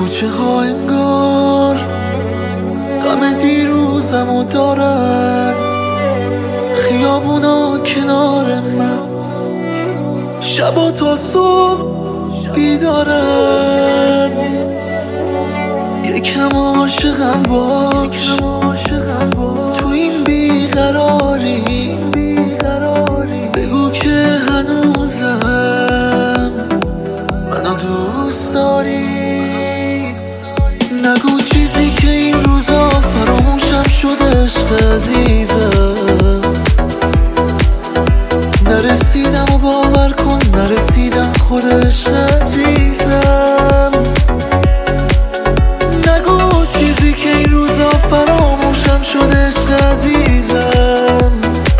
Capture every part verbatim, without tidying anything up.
کوچه ها انگار غم دیروزمو دارن، خیابونا کنار من شبا تا صبح بیدارن. یکم عاشقم باش تو این بیقراری، بگو که هنوزم منو دوست داری. نگو چیزی که این روزا فراموشم شده عشق عزیزم. نرسیدم و باور کن نرسیدم خود عشق عزیزم. نگو چیزی که این روزا فراموشم شده عشق عزیزم.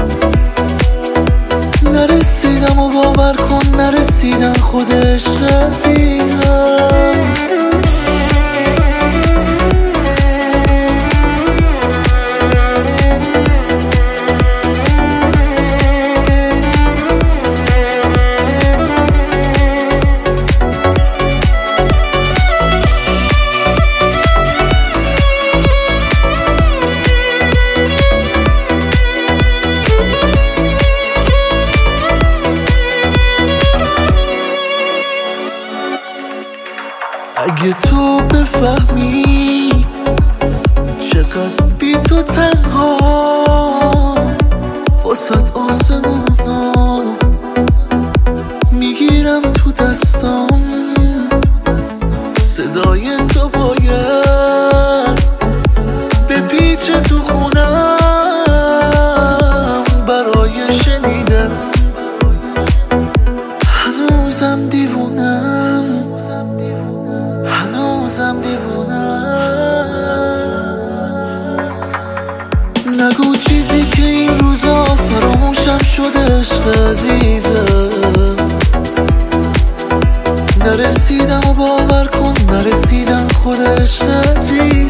نرسیدم و باور کن نرسیدم خود عشق عزیزم. اگه تو بفهمی چقدر بی تو تنها، واسط آسمونا میگیرم تو دستام. صدای تو باید به پیچ تو خونم برای شنیدن. هنوزم دیوونم هنوزم دیوونم. نگو چیزی که این روزا فراموشم شده عشق عزیزم. نرسیدم و باور کن نرسیدم خود عشق عزیزم.